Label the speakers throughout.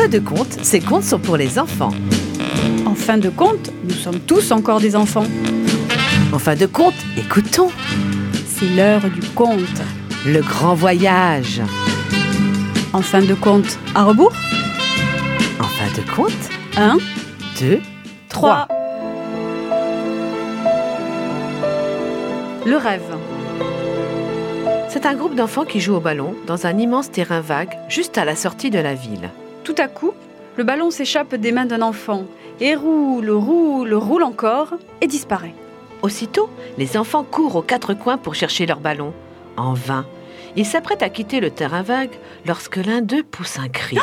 Speaker 1: fin de compte, ces contes sont pour les enfants.
Speaker 2: En fin de compte, nous sommes tous encore des enfants.
Speaker 1: En fin de compte, écoutons.
Speaker 2: C'est l'heure du conte.
Speaker 1: Le grand voyage.
Speaker 2: En fin de compte, à rebours.
Speaker 1: En fin de compte,
Speaker 2: 1,
Speaker 1: 2, 3.
Speaker 2: Le rêve.
Speaker 1: C'est un groupe d'enfants qui jouent au ballon dans un immense terrain vague juste à la sortie de la ville.
Speaker 2: Tout à coup, le ballon s'échappe des mains d'un enfant et roule encore et disparaît.
Speaker 1: Aussitôt, les enfants courent aux quatre coins pour chercher leur ballon. En vain. Ils s'apprêtent à quitter le terrain vague lorsque l'un d'eux pousse un cri.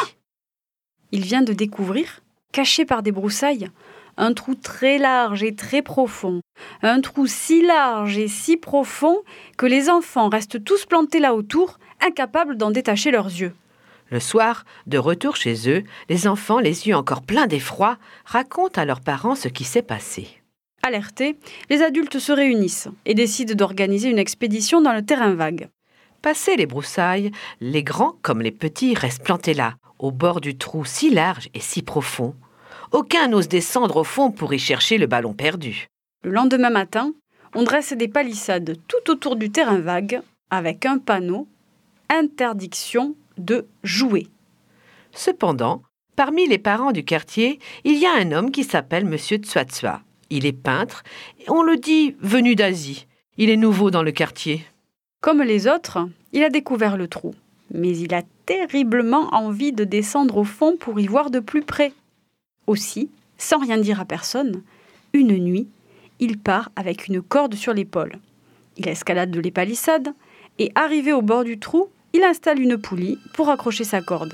Speaker 2: Il vient de découvrir, caché par des broussailles, un trou très large et très profond. Un trou si large et si profond que les enfants restent tous plantés là autour, incapables d'en détacher leurs yeux.
Speaker 1: Le soir, de retour chez eux, les enfants, les yeux encore pleins d'effroi, racontent à leurs parents ce qui s'est passé.
Speaker 2: Alertés, les adultes se réunissent et décident d'organiser une expédition dans le terrain vague.
Speaker 1: Passés les broussailles, les grands comme les petits restent plantés là, au bord du trou si large et si profond. Aucun n'ose descendre au fond pour y chercher le ballon perdu.
Speaker 2: Le lendemain matin, on dresse des palissades tout autour du terrain vague avec un panneau « Interdiction de jouer ».
Speaker 1: Cependant, parmi les parents du quartier, il y a un homme qui s'appelle Monsieur Tsuatsua. Il est peintre et on le dit venu d'Asie. Il est nouveau dans le quartier.
Speaker 2: Comme les autres, il a découvert le trou. Mais il a terriblement envie de descendre au fond pour y voir de plus près. Aussi, sans rien dire à personne, une nuit, il part avec une corde sur l'épaule. Il escalade les palissades et, arrivé au bord du trou, il installe une poulie pour accrocher sa corde.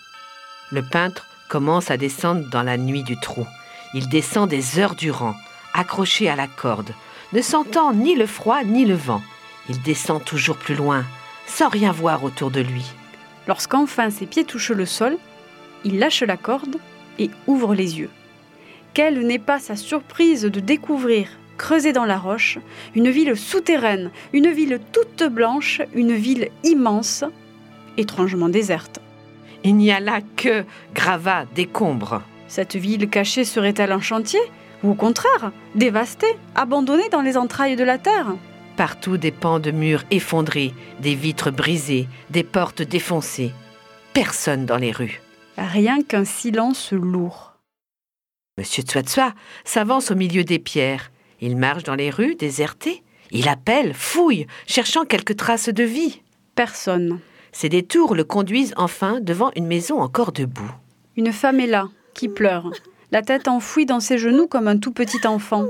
Speaker 1: Le peintre commence à descendre dans la nuit du trou. Il descend des heures durant, accroché à la corde, ne sentant ni le froid ni le vent. Il descend toujours plus loin, sans rien voir autour de lui.
Speaker 2: Lorsqu'enfin ses pieds touchent le sol, il lâche la corde et ouvre les yeux. Quelle n'est pas sa surprise de découvrir, creusée dans la roche, une ville souterraine, une ville toute blanche, une ville immense, étrangement déserte.
Speaker 1: Il n'y a là que gravats, décombres.
Speaker 2: Cette ville cachée serait-elle un chantier ? Ou au contraire, dévastée, abandonnée dans les entrailles de la terre ?
Speaker 1: Partout des pans de murs effondrés, des vitres brisées, des portes défoncées. Personne dans les rues.
Speaker 2: Rien qu'un silence lourd.
Speaker 1: Monsieur Tsuatsua s'avance au milieu des pierres. Il marche dans les rues désertées. Il appelle, fouille, cherchant quelques traces de vie.
Speaker 2: Personne.
Speaker 1: Ses détours le conduisent enfin devant une maison encore debout.
Speaker 2: Une femme est là, qui pleure, la tête enfouie dans ses genoux comme un tout petit enfant.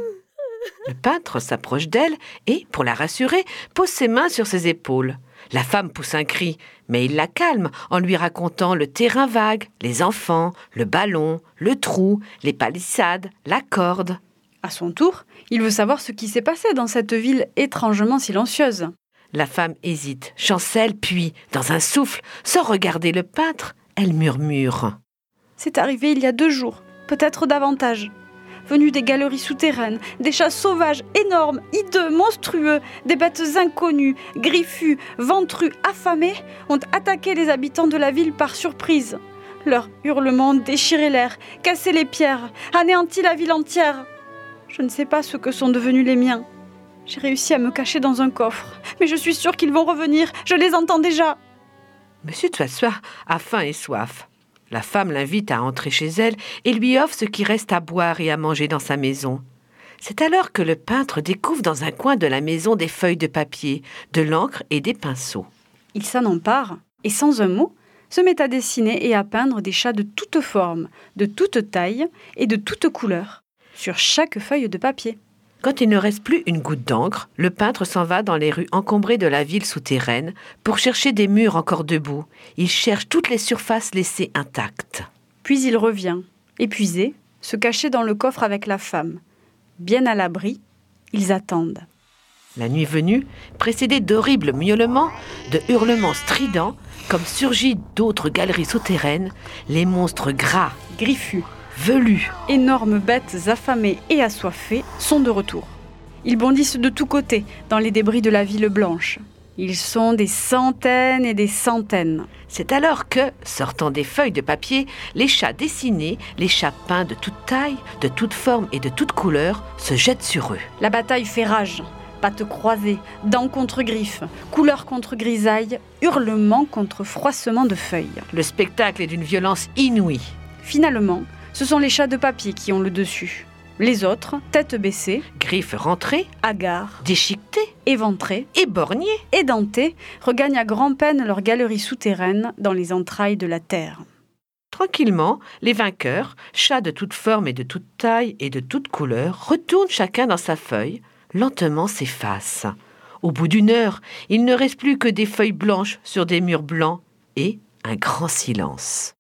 Speaker 1: Le peintre s'approche d'elle et, pour la rassurer, pose ses mains sur ses épaules. La femme pousse un cri, mais il la calme en lui racontant le terrain vague, les enfants, le ballon, le trou, les palissades, la corde.
Speaker 2: À son tour, il veut savoir ce qui s'est passé dans cette ville étrangement silencieuse.
Speaker 1: La femme hésite, chancelle, puis, dans un souffle, sans regarder le peintre, elle murmure.
Speaker 2: C'est arrivé il y a 2 jours, peut-être davantage. Venus des galeries souterraines, des chats sauvages énormes, hideux, monstrueux, des bêtes inconnues, griffus, ventrus, affamés, ont attaqué les habitants de la ville par surprise. Leurs hurlements ont déchiré l'air, cassé les pierres, anéanti la ville entière. Je ne sais pas ce que sont devenus les miens. J'ai réussi à me cacher dans un coffre, mais je suis sûre qu'ils vont revenir, je les entends déjà.
Speaker 1: Monsieur Tsuatsua a faim et soif. La femme l'invite à entrer chez elle et lui offre ce qui reste à boire et à manger dans sa maison. C'est alors que le peintre découvre dans un coin de la maison des feuilles de papier, de l'encre et des pinceaux.
Speaker 2: Il s'en empare et, sans un mot, se met à dessiner et à peindre des chats de toutes formes, de toutes tailles et de toutes couleurs, sur chaque feuille de papier.
Speaker 1: Quand il ne reste plus une goutte d'encre, le peintre s'en va dans les rues encombrées de la ville souterraine pour chercher des murs encore debout. Il cherche toutes les surfaces laissées intactes.
Speaker 2: Puis il revient, épuisé, se cacher dans le coffre avec la femme. Bien à l'abri, ils attendent.
Speaker 1: La nuit venue, précédée d'horribles miaulements, de hurlements stridents, comme surgis d'autres galeries souterraines, les monstres gras,
Speaker 2: Griffus,
Speaker 1: velus,
Speaker 2: énormes bêtes affamées et assoiffées sont de retour. Ils bondissent de tous côtés dans les débris de la ville blanche. Ils sont des centaines et des centaines.
Speaker 1: C'est alors que, sortant des feuilles de papier, les chats dessinés, les chats peints de toute taille, de toute forme et de toute couleur, se jettent sur eux.
Speaker 2: La bataille fait rage. Pattes croisées, dents contre griffes, couleurs contre grisailles, hurlements contre froissement de feuilles.
Speaker 1: Le spectacle est d'une violence inouïe.
Speaker 2: Finalement, ce sont les chats de papier qui ont le dessus. Les autres, tête baissée,
Speaker 1: Griffes rentrées,
Speaker 2: hagards,
Speaker 1: déchiquetées,
Speaker 2: éventrés,
Speaker 1: éborgnées.
Speaker 2: édentés, regagnent à grand-peine leur galerie souterraine dans les entrailles de la terre.
Speaker 1: Tranquillement, les vainqueurs, chats de toute forme et de toute taille et de toute couleur, retournent chacun dans sa feuille, lentement s'effacent. Au bout d'une heure, il ne reste plus que des feuilles blanches sur des murs blancs et un grand silence.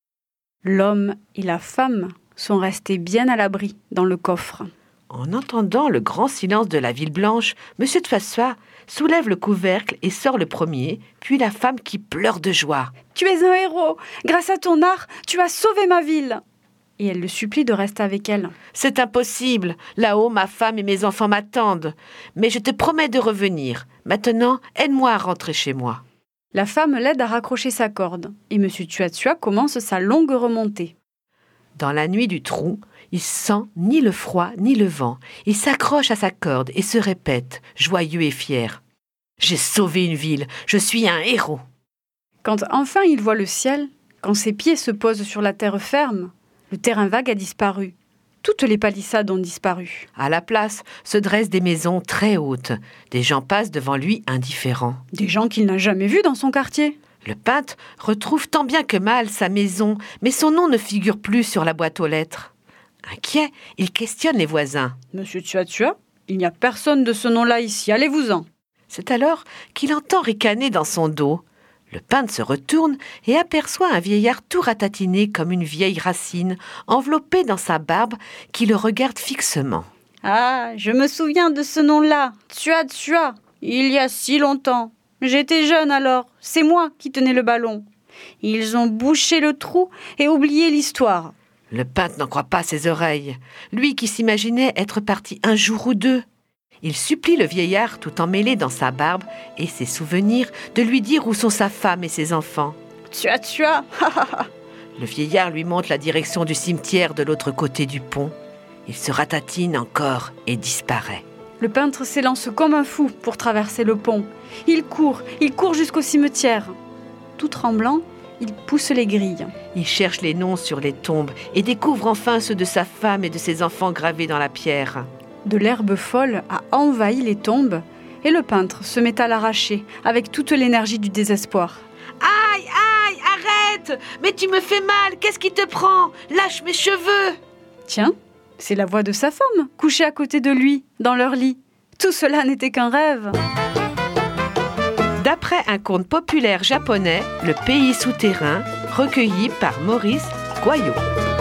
Speaker 2: L'homme et la femme sont restés bien à l'abri dans le coffre.
Speaker 1: En entendant le grand silence de la ville blanche, M. de Fassois soulève le couvercle et sort le premier, puis la femme qui pleure de joie.
Speaker 2: « Tu es un héros! Grâce à ton art, tu as sauvé ma ville !» Et elle le supplie de rester avec elle.
Speaker 1: « C'est impossible. Là-haut, ma femme et mes enfants m'attendent. Mais je te promets de revenir. Maintenant, aide-moi à rentrer chez moi. »
Speaker 2: La femme l'aide à raccrocher sa corde, et M. Tuatua commence sa longue remontée.
Speaker 1: Dans la nuit du trou, il sent ni le froid ni le vent. Il s'accroche à sa corde et se répète, joyeux et fier. « J'ai sauvé une ville. Je suis un héros. »
Speaker 2: Quand enfin il voit le ciel, quand ses pieds se posent sur la terre ferme, le terrain vague a disparu. Toutes les palissades ont disparu.
Speaker 1: À la place se dressent des maisons très hautes. Des gens passent devant lui indifférents.
Speaker 2: Des gens qu'il n'a jamais vus dans son quartier.
Speaker 1: Le peintre retrouve tant bien que mal sa maison, mais son nom ne figure plus sur la boîte aux lettres. Inquiet, il questionne les voisins.
Speaker 2: « Monsieur Tuatua, il n'y a personne de ce nom-là ici, allez-vous-en !»
Speaker 1: C'est alors qu'il entend ricaner dans son dos. Le peintre se retourne et aperçoit un vieillard tout ratatiné comme une vieille racine, enveloppé dans sa barbe, qui le regarde fixement.
Speaker 2: « Ah, je me souviens de ce nom-là, Tuatua, il y a si longtemps. J'étais jeune alors, c'est moi qui tenais le ballon. Ils ont bouché le trou et oublié l'histoire. »
Speaker 1: Le peintre n'en croit pas ses oreilles, lui qui s'imaginait être parti un jour ou deux. Il supplie le vieillard, tout emmêlé dans sa barbe et ses souvenirs, de lui dire où sont sa femme et ses enfants.
Speaker 2: « Tuatua !»
Speaker 1: Le vieillard lui montre la direction du cimetière de l'autre côté du pont. Il se ratatine encore et disparaît.
Speaker 2: Le peintre s'élance comme un fou pour traverser le pont. Il court jusqu'au cimetière. Tout tremblant, il pousse les grilles.
Speaker 1: Il cherche les noms sur les tombes et découvre enfin ceux de sa femme et de ses enfants gravés dans la pierre.
Speaker 2: De l'herbe folle a envahi les tombes et le peintre se met à l'arracher avec toute l'énergie du désespoir.
Speaker 1: « Aïe, aïe, arrête! Mais tu me fais mal, qu'est-ce qui te prend? Lâche mes cheveux !»
Speaker 2: Tiens, c'est la voix de sa femme, couchée à côté de lui, dans leur lit. Tout cela n'était qu'un rêve.
Speaker 1: D'après un conte populaire japonais, Le pays souterrain, recueilli par Maurice Goyot.